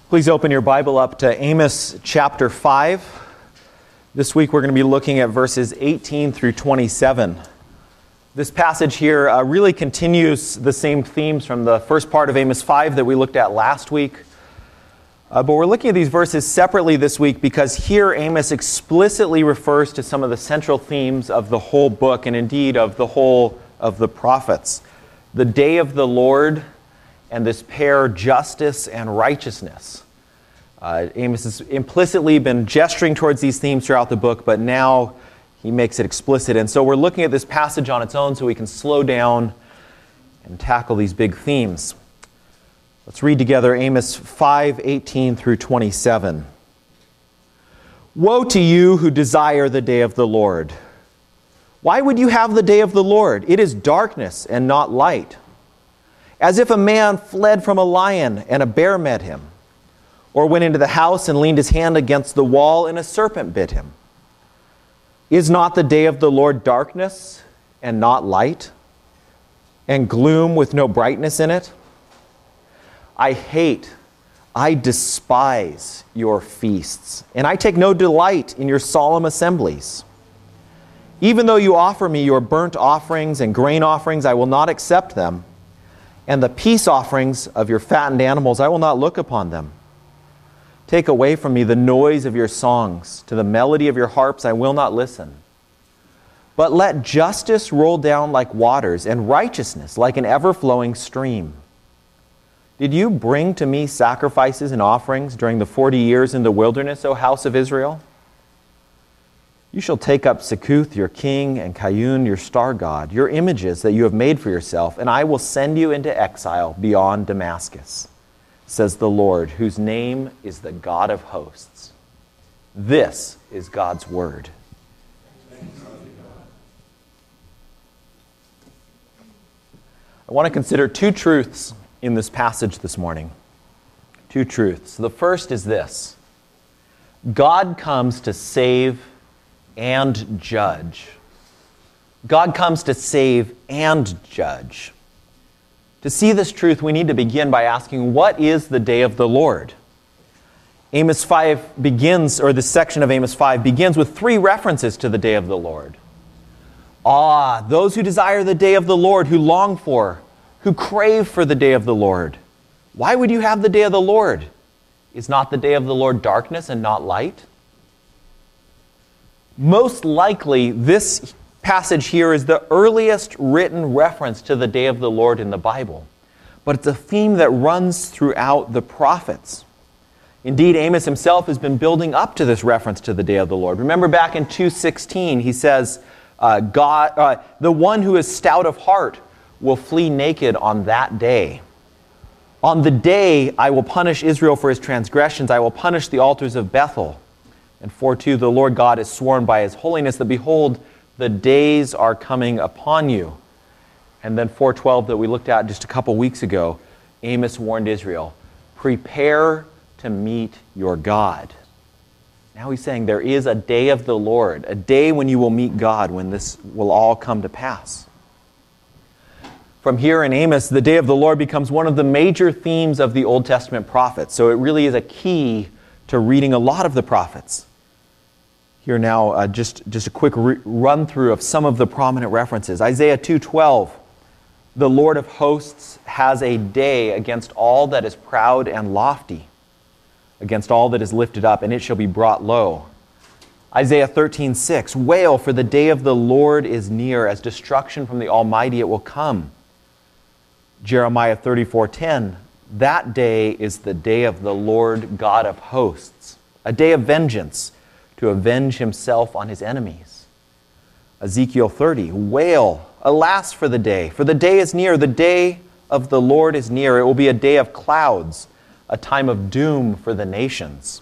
Please open your Bible up to Amos chapter 5. This week we're going to be looking at verses 18 through 27. This passage here really continues the same themes from the first part of Amos 5 that we looked at last week. But we're looking at these verses separately this week because here Amos explicitly refers to some of the central themes of the whole book and indeed of the whole of the prophets. The day of the Lord and this pair, justice and righteousness. Amos has implicitly been gesturing towards these themes throughout the book, but now he makes it explicit. And so we're looking at this passage on its own so we can slow down and tackle these big themes. Let's read together Amos 5:18 through 27. Woe to you who desire the day of the Lord. Why would you have the day of the Lord? It is darkness and not light. As if a man fled from a lion and a bear met him, or went into the house and leaned his hand against the wall and a serpent bit him. Is not the day of the Lord darkness and not light, and gloom with no brightness in it? I despise your feasts, and I take no delight in your solemn assemblies. Even though you offer me your burnt offerings and grain offerings, I will not accept them. And the peace offerings of your fattened animals, I will not look upon them. Take away from me the noise of your songs. To the melody of your harps I will not listen. But let justice roll down like waters, and righteousness like an ever-flowing stream. Did you bring to me sacrifices and offerings during the 40 years in the wilderness, O house of Israel? You shall take up Sekuth, your king, and Kayun, your star god, your images that you have made for yourself, and I will send you into exile beyond Damascus, says the Lord, whose name is the God of hosts. This is God's word. I want to consider two truths in this passage this morning. Two truths. The first is this: God comes to save and judge. God comes to save and judge. To see this truth, we need to begin by asking, what is the day of the Lord? Amos 5 begins, or this section of Amos 5 begins with three references to the day of the Lord. Those who desire the day of the Lord, who long for, who crave for the day of the Lord. Why would you have the day of the Lord? Is not the day of the Lord darkness and not light? Most likely, this passage here is the earliest written reference to the day of the Lord in the Bible. But it's a theme that runs throughout the prophets. Indeed, Amos himself has been building up to this reference to the day of the Lord. Remember back in 2:16, he says, the one who is stout of heart will flee naked on that day. On the day I will punish Israel for his transgressions. I will punish the altars of Bethel. And 4:2, the Lord God has sworn by his holiness that, behold, the days are coming upon you. And then 4:12 that we looked at just a couple weeks ago, Amos warned Israel, prepare to meet your God. Now he's saying there is a day of the Lord, a day when you will meet God, when this will all come to pass. From here in Amos, the day of the Lord becomes one of the major themes of the Old Testament prophets. So it really is a key to reading a lot of the prophets. Here now, just a quick run-through of some of the prominent references. Isaiah 2:12, the Lord of hosts has a day against all that is proud and lofty, against all that is lifted up, and it shall be brought low. Isaiah 13:6, wail, for the day of the Lord is near, as destruction from the Almighty it will come. Jeremiah 34:10, that day is the day of the Lord God of hosts, a day of vengeance, to avenge himself on his enemies. Ezekiel 30, wail, alas for the day is near, the day of the Lord is near. It will be a day of clouds, a time of doom for the nations.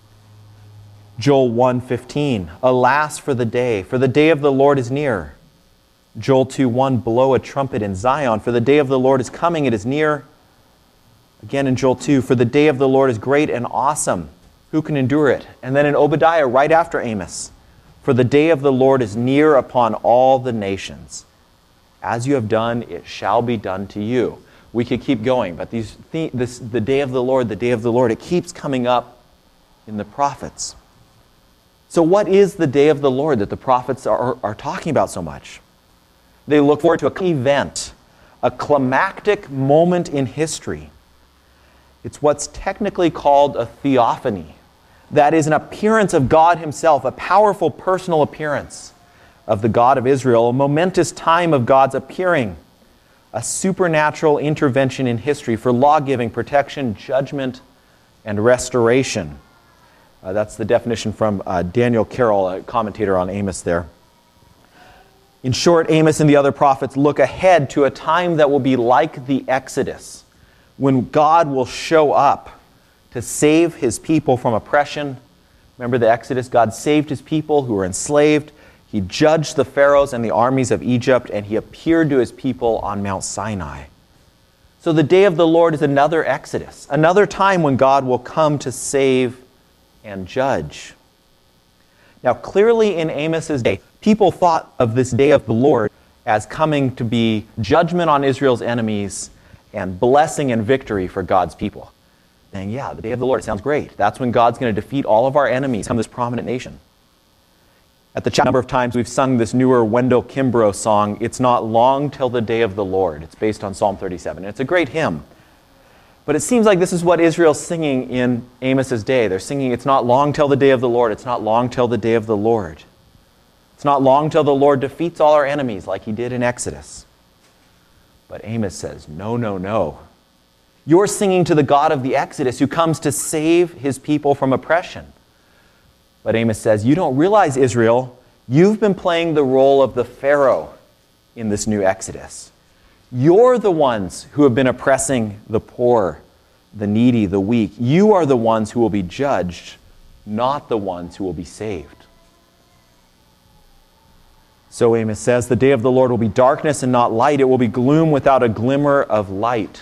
Joel 1:15, alas for the day of the Lord is near. Joel 2:1, blow a trumpet in Zion, for the day of the Lord is coming, it is near. Again in Joel 2, for the day of the Lord is great and awesome. Who can endure it? And then in Obadiah, right after Amos, for the day of the Lord is near upon all the nations. As you have done, it shall be done to you. We could keep going, but the day of the Lord, it keeps coming up in the prophets. So what is the day of the Lord that the prophets are talking about so much? They look forward to an event, a climactic moment in history. It's what's technically called a theophany. That is an appearance of God himself, a powerful personal appearance of the God of Israel, a momentous time of God's appearing, a supernatural intervention in history for law-giving, protection, judgment, and restoration. That's the definition from Daniel Carroll, a commentator on Amos there. In short, Amos and the other prophets look ahead to a time that will be like the Exodus, when God will show up to save his people from oppression. Remember the Exodus? God saved his people who were enslaved. He judged the pharaohs and the armies of Egypt, and he appeared to his people on Mount Sinai. So the day of the Lord is another Exodus, another time when God will come to save and judge. Now, clearly in Amos's day, people thought of this day of the Lord as coming to be judgment on Israel's enemies and blessing and victory for God's people. And yeah, the day of the Lord, it sounds great. That's when God's going to defeat all of our enemies, become this prominent nation. At the chapel, a number of times we've sung this newer Wendell Kimbrough song, It's Not Long Till the Day of the Lord. It's based on Psalm 37. It's a great hymn. But it seems like this is what Israel's singing in Amos's day. They're singing, it's not long till the day of the Lord. It's not long till the day of the Lord. It's not long till the Lord defeats all our enemies like he did in Exodus. But Amos says, no, no, no. You're singing to the God of the Exodus who comes to save his people from oppression. But Amos says, you don't realize, Israel, you've been playing the role of the Pharaoh in this new Exodus. You're the ones who have been oppressing the poor, the needy, the weak. You are the ones who will be judged, not the ones who will be saved. So Amos says, the day of the Lord will be darkness and not light. It will be gloom without a glimmer of light.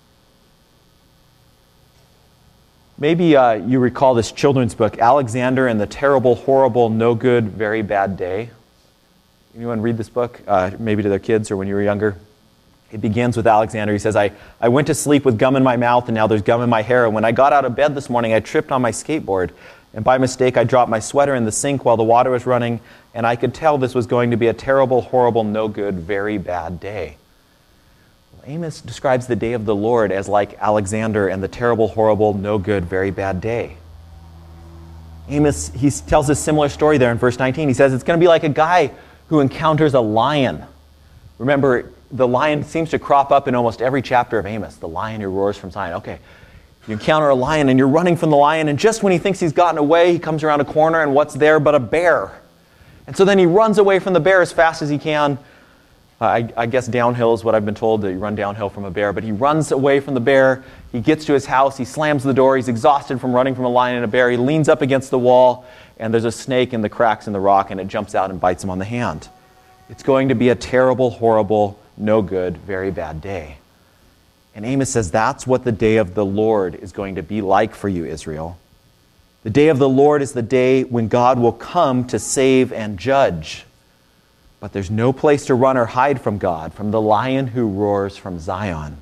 Maybe you recall this children's book, Alexander and the Terrible, Horrible, No Good, Very Bad Day. Anyone read this book? Maybe to their kids or when you were younger? It begins with Alexander. He says, I went to sleep with gum in my mouth and now there's gum in my hair. And when I got out of bed this morning, I tripped on my skateboard. And by mistake, I dropped my sweater in the sink while the water was running. And I could tell this was going to be a terrible, horrible, no good, very bad day. Amos describes the day of the Lord as like Alexander and the terrible, horrible, no good, very bad day. Amos, he tells a similar story there in verse 19. He says it's going to be like a guy who encounters a lion. Remember, the lion seems to crop up in almost every chapter of Amos, the lion who roars from Zion. Okay, you encounter a lion and you're running from the lion, and just when he thinks he's gotten away, he comes around a corner and what's there but a bear. And so then he runs away from the bear as fast as he can. I guess downhill is what I've been told, that you run downhill from a bear. But he runs away from the bear. He gets to his house. He slams the door. He's exhausted from running from a lion and a bear. He leans up against the wall, and there's a snake in the cracks in the rock, and it jumps out and bites him on the hand. It's going to be a terrible, horrible, no good, very bad day. And Amos says that's what the day of the Lord is going to be like for you, Israel. The day of the Lord is the day when God will come to save and judge. But there's no place to run or hide from God, from the lion who roars from Zion.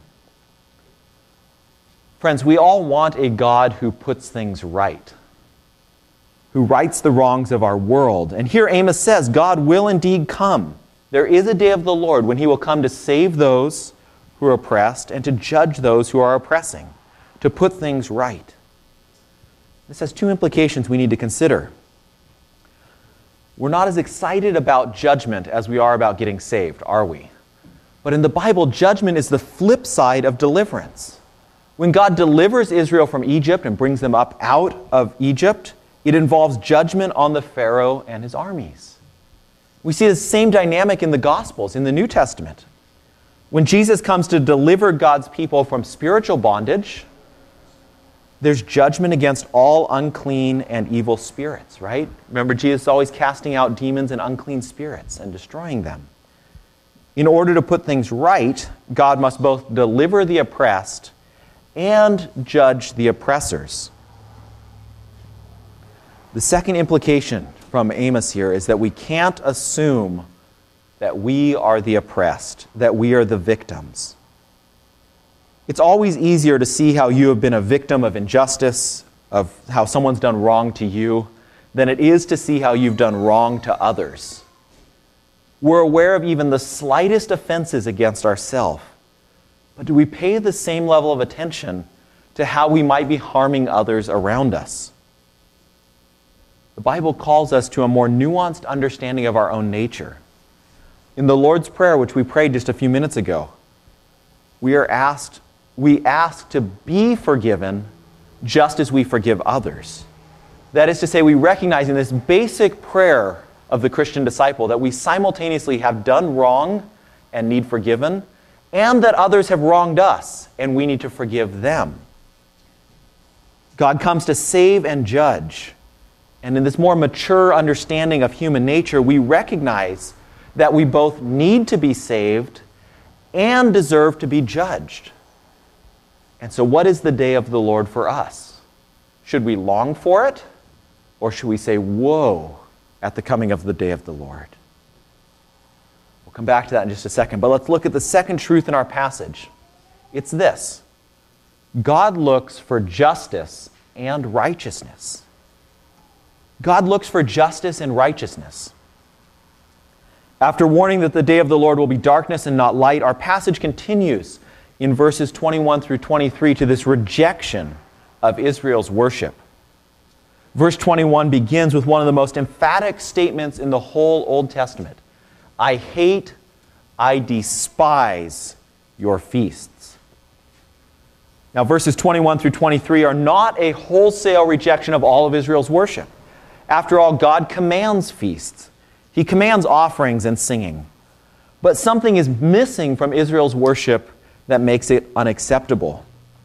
Friends, we all want a God who puts things right, who rights the wrongs of our world. And here Amos says, God will indeed come. There is a day of the Lord when he will come to save those who are oppressed and to judge those who are oppressing, to put things right. This has two implications we need to consider. We're not as excited about judgment as we are about getting saved, are we? But in the Bible, judgment is the flip side of deliverance. When God delivers Israel from Egypt and brings them up out of Egypt, it involves judgment on the Pharaoh and his armies. We see the same dynamic in the Gospels, in the New Testament. When Jesus comes to deliver God's people from spiritual bondage, there's judgment against all unclean and evil spirits, right? Remember, Jesus is always casting out demons and unclean spirits and destroying them. In order to put things right, God must both deliver the oppressed and judge the oppressors. The second implication from Amos here is that we can't assume that we are the oppressed, that we are the victims. It's always easier to see how you have been a victim of injustice, of how someone's done wrong to you, than it is to see how you've done wrong to others. We're aware of even the slightest offenses against ourselves, but do we pay the same level of attention to how we might be harming others around us? The Bible calls us to a more nuanced understanding of our own nature. In the Lord's Prayer, which we prayed just a few minutes ago, we ask to be forgiven just as we forgive others. That is to say, we recognize in this basic prayer of the Christian disciple that we simultaneously have done wrong and need forgiven, and that others have wronged us and we need to forgive them. God comes to save and judge. And in this more mature understanding of human nature, we recognize that we both need to be saved and deserve to be judged. And so what is the day of the Lord for us? Should we long for it? Or should we say, woe, at the coming of the day of the Lord? We'll come back to that in just a second. But let's look at the second truth in our passage. It's this: God looks for justice and righteousness. God looks for justice and righteousness. After warning that the day of the Lord will be darkness and not light, our passage continues in verses 21 through 23 to this rejection of Israel's worship. Verse 21 begins with one of the most emphatic statements in the whole Old Testament. I hate, I despise your feasts. Now, verses 21 through 23 are not a wholesale rejection of all of Israel's worship. After all, God commands feasts. He commands offerings and singing. But something is missing from Israel's worship that makes it unacceptable.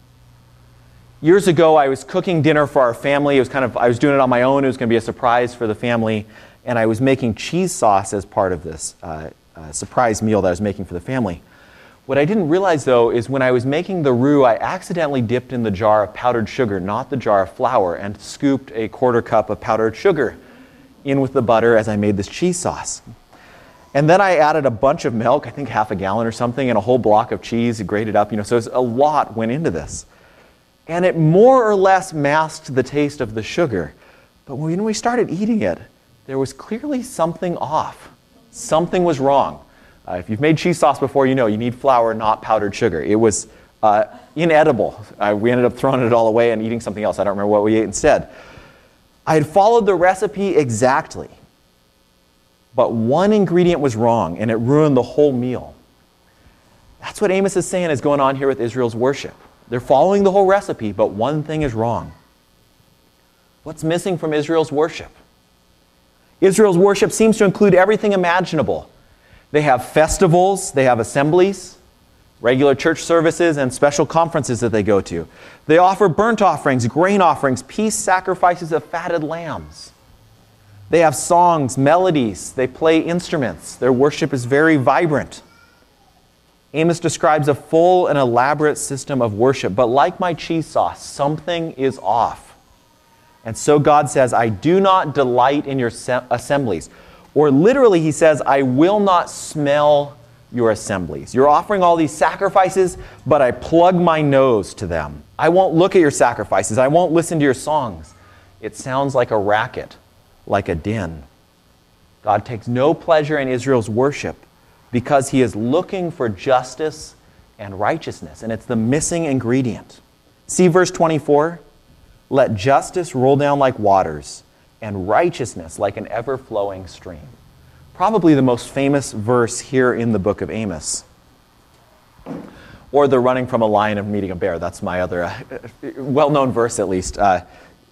Years ago, I was cooking dinner for our family. I was doing it on my own. It was going to be a surprise for the family. And I was making cheese sauce as part of this surprise meal that I was making for the family. What I didn't realize, though, is when I was making the roux, I accidentally dipped in the jar of powdered sugar, not the jar of flour, and scooped a quarter cup of powdered sugar in with the butter as I made this cheese sauce. And then I added a bunch of milk, I think half a gallon or something, and a whole block of cheese, grated up, so a lot went into this. And it more or less masked the taste of the sugar. But when we started eating it, there was clearly something off. Something was wrong. If you've made cheese sauce before, you know you need flour, not powdered sugar. It was inedible. We ended up throwing it all away and eating something else. I don't remember what we ate instead. I had followed the recipe exactly. But one ingredient was wrong, and it ruined the whole meal. That's what Amos is saying is going on here with Israel's worship. They're following the whole recipe, but one thing is wrong. What's missing from Israel's worship? Israel's worship seems to include everything imaginable. They have festivals, they have assemblies, regular church services, and special conferences that they go to. They offer burnt offerings, grain offerings, peace sacrifices of fatted lambs. They have songs, melodies, they play instruments. Their worship is very vibrant. Amos describes a full and elaborate system of worship, but like my cheese sauce, something is off. And so God says, I do not delight in your assemblies. Or literally, he says, I will not smell your assemblies. You're offering all these sacrifices, but I plug my nose to them. I won't look at your sacrifices. I won't listen to your songs. It sounds like a racket, like a din. God takes no pleasure in Israel's worship because he is looking for justice and righteousness, and it's the missing ingredient. See verse 24? Let justice roll down like waters, and righteousness like an ever-flowing stream. Probably the most famous verse here in the book of Amos. Or the running from a lion and meeting a bear. That's my other well-known verse, at least, to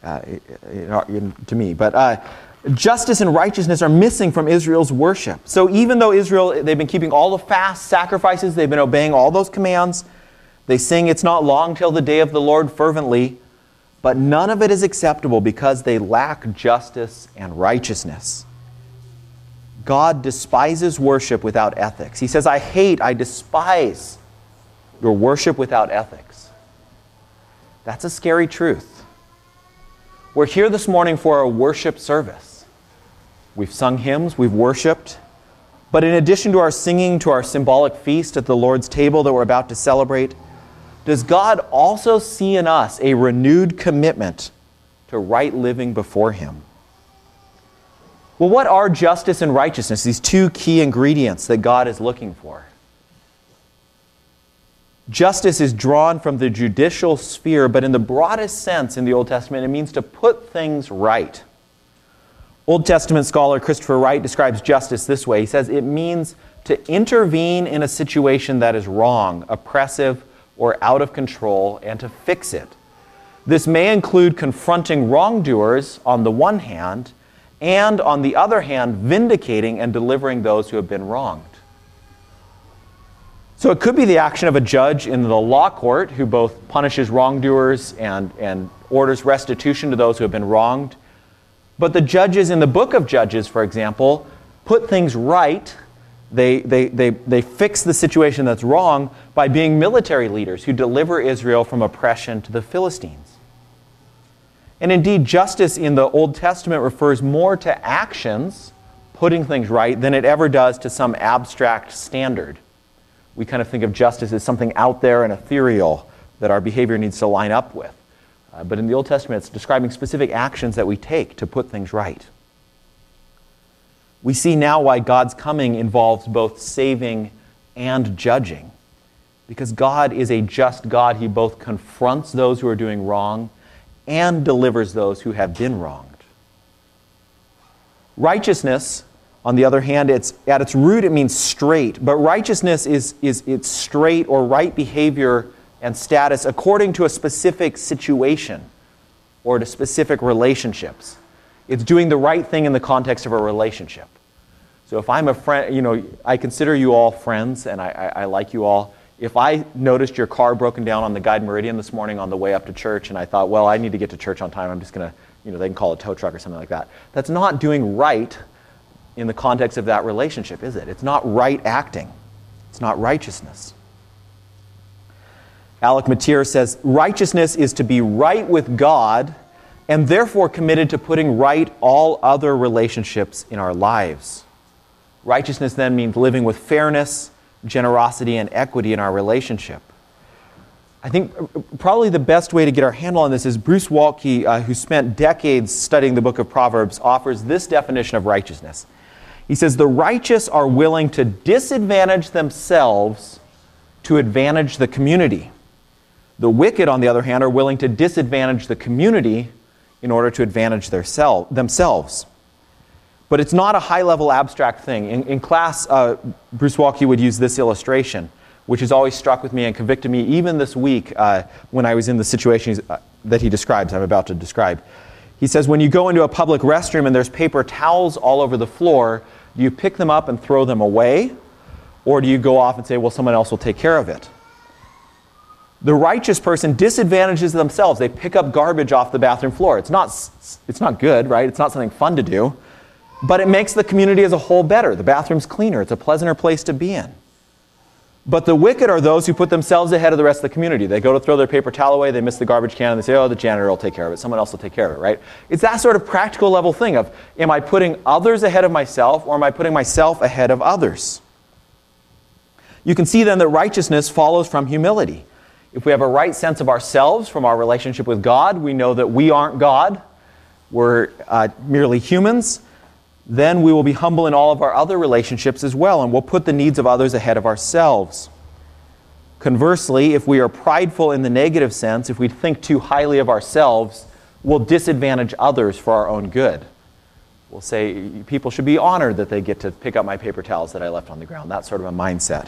me. But justice and righteousness are missing from Israel's worship. So even though Israel, they've been keeping all the fast sacrifices, they've been obeying all those commands, they sing it's not long till the day of the Lord fervently, but none of it is acceptable because they lack justice and righteousness. God despises worship without ethics. He says, I despise your worship without ethics. That's a scary truth. We're here this morning for a worship service. We've sung hymns, we've worshiped. But in addition to our singing, to our symbolic feast at the Lord's table that we're about to celebrate, does God also see in us a renewed commitment to right living before Him? Well, what are justice and righteousness, these two key ingredients that God is looking for? Justice is drawn from the judicial sphere, but in the broadest sense in the Old Testament, it means to put things right. Old Testament scholar Christopher Wright describes justice this way. He says it means to intervene in a situation that is wrong, oppressive, or out of control, and to fix it. This may include confronting wrongdoers on the one hand, and on the other hand, vindicating and delivering those who have been wronged. So it could be the action of a judge in the law court who both punishes wrongdoers and orders restitution to those who have been wronged. But the judges in the book of Judges, for example, put things right. They fix the situation that's wrong by being military leaders who deliver Israel from oppression to the Philistines. And indeed, justice in the Old Testament refers more to actions, putting things right, than it ever does to some abstract standard. We kind of think of justice as something out there and ethereal that our behavior needs to line up with. But in the Old Testament, it's describing specific actions that we take to put things right. We see now why God's coming involves both saving and judging. Because God is a just God. He both confronts those who are doing wrong and delivers those who have been wronged. Righteousness, on the other hand, at its root it means straight. But righteousness is it's straight or right behavior and status according to a specific situation or to specific relationships. It's doing the right thing in the context of a relationship. So if I'm a friend, I consider you all friends and I like you all. If I noticed your car broken down on the Guide Meridian this morning on the way up to church and I thought, well, I need to get to church on time, I'm just going to, they can call a tow truck or something like that. That's not doing right in the context of that relationship, is it? It's not right acting. It's not righteousness. Alec Motyer says, righteousness is to be right with God and therefore committed to putting right all other relationships in our lives. Righteousness then means living with fairness, generosity, and equity in our relationship. I think probably the best way to get our handle on this is Bruce Waltke, who spent decades studying the book of Proverbs, offers this definition of righteousness. He says, the righteous are willing to disadvantage themselves to advantage the community. The wicked, on the other hand, are willing to disadvantage the community in order to advantage themselves. But it's not a high-level abstract thing. In class, Bruce Waltke would use this illustration, which has always struck with me and convicted me even this week when I was in the situation that he describes, I'm about to describe. He says, when you go into a public restroom and there's paper towels all over the floor, do you pick them up and throw them away? Or do you go off and say, well, someone else will take care of it? The righteous person disadvantages themselves. They pick up garbage off the bathroom floor. It's not good, right? It's not something fun to do. But it makes the community as a whole better. The bathroom's cleaner. It's a pleasanter place to be in. But the wicked are those who put themselves ahead of the rest of the community. They go to throw their paper towel away, they miss the garbage can, and they say, oh, the janitor will take care of it. Someone else will take care of it, right? It's that sort of practical level thing of, am I putting others ahead of myself, or am I putting myself ahead of others? You can see then that righteousness follows from humility. If we have a right sense of ourselves from our relationship with God, we know that we aren't God. We're merely humans. Then we will be humble in all of our other relationships as well, and we'll put the needs of others ahead of ourselves. Conversely, if we are prideful in the negative sense, if we think too highly of ourselves, we'll disadvantage others for our own good. We'll say people should be honored that they get to pick up my paper towels that I left on the ground. That sort of a mindset.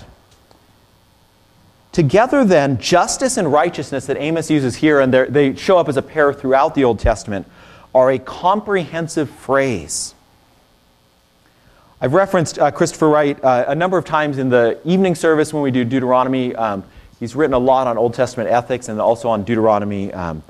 Together then, justice and righteousness that Amos uses here, and they show up as a pair throughout the Old Testament, are a comprehensive phrase. I've referenced Christopher Wright a number of times in the evening service when we do Deuteronomy. He's written a lot on Old Testament ethics and also on Deuteronomy.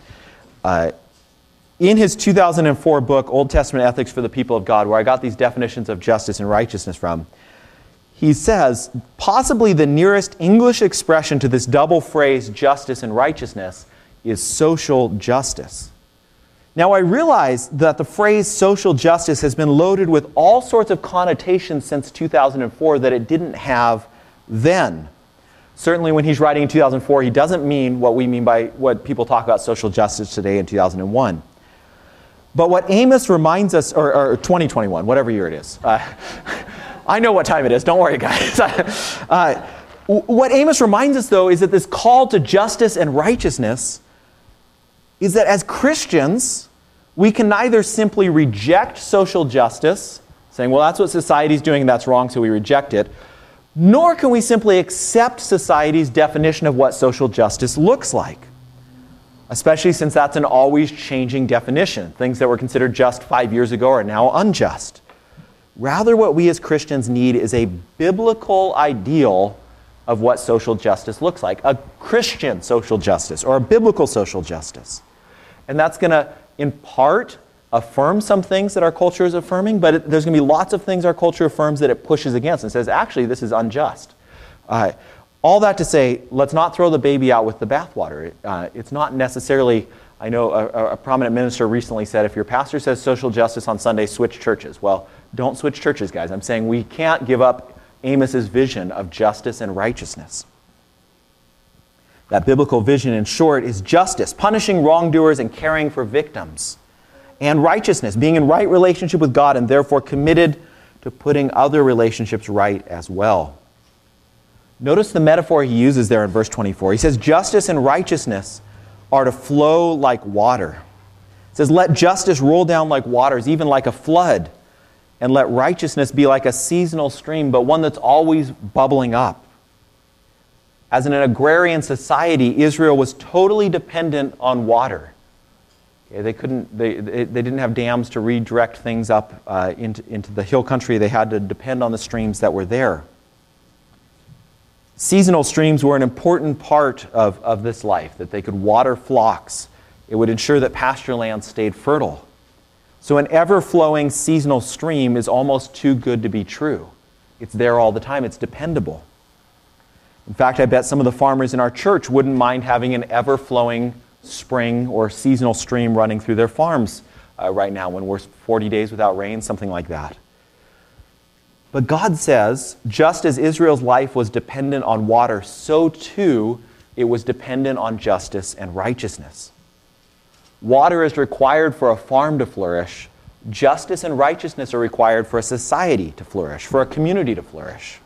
In his 2004 book, Old Testament Ethics for the People of God, where I got these definitions of justice and righteousness from, he says, possibly the nearest English expression to this double phrase, justice and righteousness, is social justice. Now, I realize that the phrase social justice has been loaded with all sorts of connotations since 2004 that it didn't have then. Certainly when he's writing in 2004, he doesn't mean what we mean by what people talk about social justice today in 2001. But what Amos reminds us, or 2021, whatever year it is. I know what time it is, don't worry guys. What Amos reminds us though is that this call to justice and righteousness is that as Christians, we can neither simply reject social justice, saying, well, that's what society's doing and that's wrong, so we reject it, nor can we simply accept society's definition of what social justice looks like, especially since that's an always changing definition. Things that were considered just 5 years ago are now unjust. Rather, what we as Christians need is a biblical ideal of what social justice looks like, a Christian social justice or a biblical social justice. And that's going to, in part, affirm some things that our culture is affirming, but there's going to be lots of things our culture affirms that it pushes against and says, actually, this is unjust. All that to say, let's not throw the baby out with the bathwater. It's not necessarily, I know a prominent minister recently said, if your pastor says social justice on Sunday, switch churches. Well, don't switch churches, guys. I'm saying we can't give up Amos's vision of justice and righteousness. That biblical vision, in short, is justice, punishing wrongdoers and caring for victims. And righteousness, being in right relationship with God and therefore committed to putting other relationships right as well. Notice the metaphor he uses there in verse 24. He says, justice and righteousness are to flow like water. It says, let justice roll down like waters, even like a flood, and let righteousness be like a seasonal stream, but one that's always bubbling up. As in an agrarian society, Israel was totally dependent on water. They didn't have dams to redirect things up into the hill country. They had to depend on the streams that were there. Seasonal streams were an important part of this life, that they could water flocks. It would ensure that pasture land stayed fertile. So an ever-flowing seasonal stream is almost too good to be true. It's there all the time. It's dependable. In fact, I bet some of the farmers in our church wouldn't mind having an ever-flowing spring or seasonal stream running through their farms right now when we're 40 days without rain, something like that. But God says, just as Israel's life was dependent on water, so too it was dependent on justice and righteousness. Water is required for a farm to flourish. Justice and righteousness are required for a society to flourish, for a community to flourish.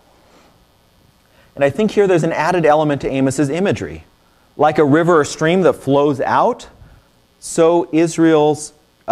And I think here there's an added element to Amos's imagery. Like a river or stream that flows out, so Israel's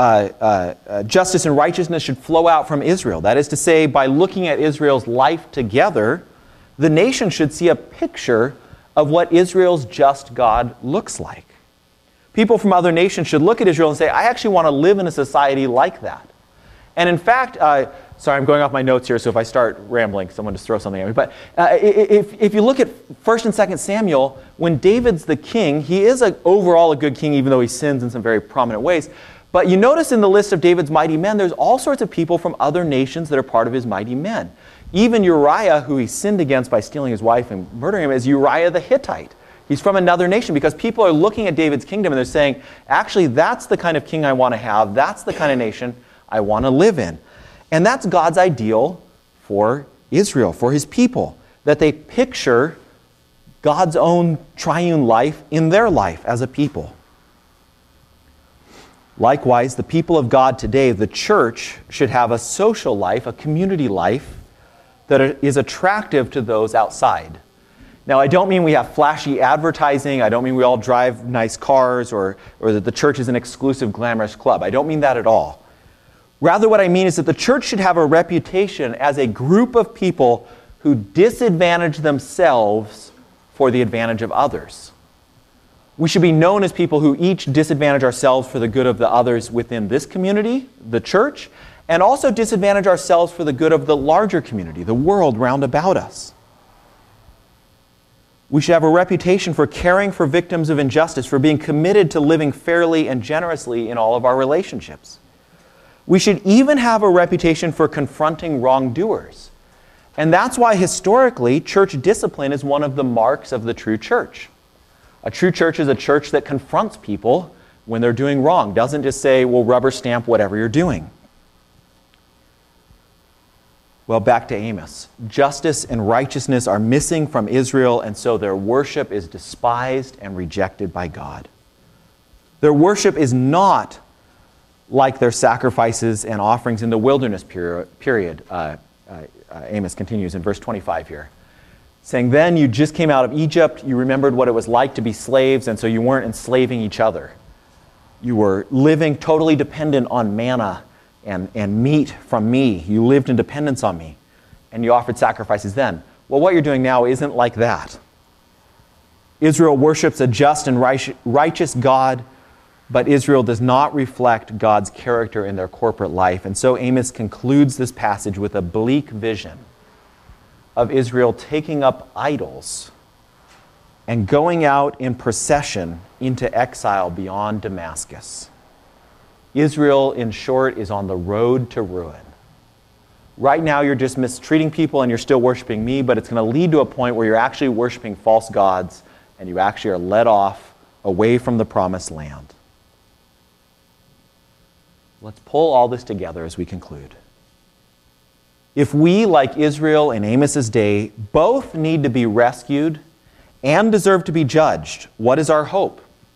justice and righteousness should flow out from Israel. That is to say, by looking at Israel's life together, the nation should see a picture of what Israel's just God looks like. People from other nations should look at Israel and say, I actually want to live in a society like that. And in fact, sorry, I'm going off my notes here, so if I start rambling, someone just throw something at me. But if you look at 1 and 2 Samuel, when David's the king, he is overall a good king, even though he sins in some very prominent ways. But you notice in the list of David's mighty men, there's all sorts of people from other nations that are part of his mighty men. Even Uriah, who he sinned against by stealing his wife and murdering him, is Uriah the Hittite. He's from another nation because people are looking at David's kingdom and they're saying, actually, that's the kind of king I want to have. That's the kind of nation I want to live in. And that's God's ideal for Israel, for his people, that they picture God's own triune life in their life as a people. Likewise, the people of God today, the church, should have a social life, a community life that is attractive to those outside. Now, I don't mean we have flashy advertising. I don't mean we all drive nice cars or that the church is an exclusive, glamorous club. I don't mean that at all. Rather, what I mean is that the church should have a reputation as a group of people who disadvantage themselves for the advantage of others. We should be known as people who each disadvantage ourselves for the good of the others within this community, the church, and also disadvantage ourselves for the good of the larger community, the world round about us. We should have a reputation for caring for victims of injustice, for being committed to living fairly and generously in all of our relationships. We should even have a reputation for confronting wrongdoers. And that's why historically, church discipline is one of the marks of the true church. A true church is a church that confronts people when they're doing wrong. Doesn't just say, well, rubber stamp whatever you're doing. Well, back to Amos. Justice and righteousness are missing from Israel, and so their worship is despised and rejected by God. Their worship is not like their sacrifices and offerings in the wilderness period. Amos continues in verse 25 here, saying, then you just came out of Egypt, you remembered what it was like to be slaves, and so you weren't enslaving each other. You were living totally dependent on manna and meat from me. You lived in dependence on me, and you offered sacrifices then. Well, what you're doing now isn't like that. Israel worships a just and righteous God, but Israel does not reflect God's character in their corporate life. And so Amos concludes this passage with a bleak vision of Israel taking up idols and going out in procession into exile beyond Damascus. Israel, in short, is on the road to ruin. Right now, you're just mistreating people and you're still worshiping me, but it's going to lead to a point where you're actually worshiping false gods and you actually are led off away from the promised land. Let's pull all this together as we conclude. If we, like Israel in Amos's day, both need to be rescued and deserve to be judged, what is our hope?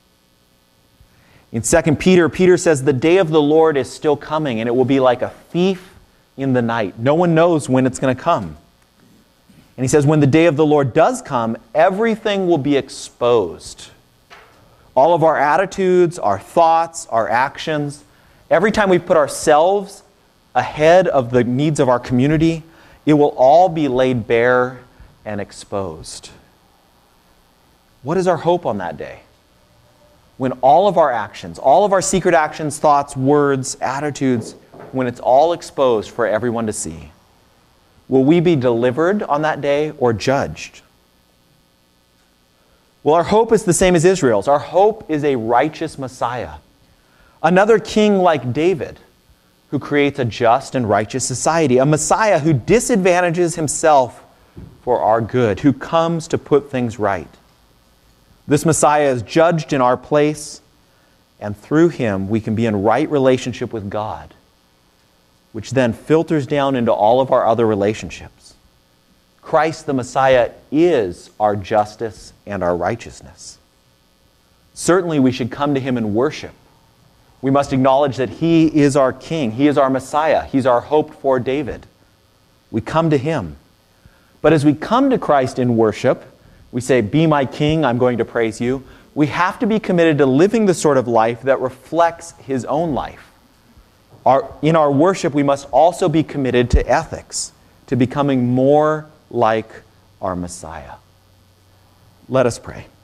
In 2 Peter, Peter says, the day of the Lord is still coming, and it will be like a thief in the night. No one knows when it's going to come. And he says, when the day of the Lord does come, everything will be exposed. All of our attitudes, our thoughts, our actions, every time we put ourselves ahead of the needs of our community, it will all be laid bare and exposed. What is our hope on that day? When all of our actions, all of our secret actions, thoughts, words, attitudes, when it's all exposed for everyone to see, will we be delivered on that day or judged? Well, our hope is the same as Israel's. Our hope is a righteous Messiah, another king like David, who creates a just and righteous society, a Messiah who disadvantages himself for our good, who comes to put things right. This Messiah is judged in our place, and through him we can be in right relationship with God, which then filters down into all of our other relationships. Christ the Messiah is our justice and our righteousness. Certainly we should come to him in worship. We must acknowledge that he is our king. He is our Messiah. He's our hope for David. We come to him. But as we come to Christ in worship, we say, be my king, I'm going to praise you. We have to be committed to living the sort of life that reflects his own life. In our worship, we must also be committed to ethics, to becoming more like our Messiah. Let us pray.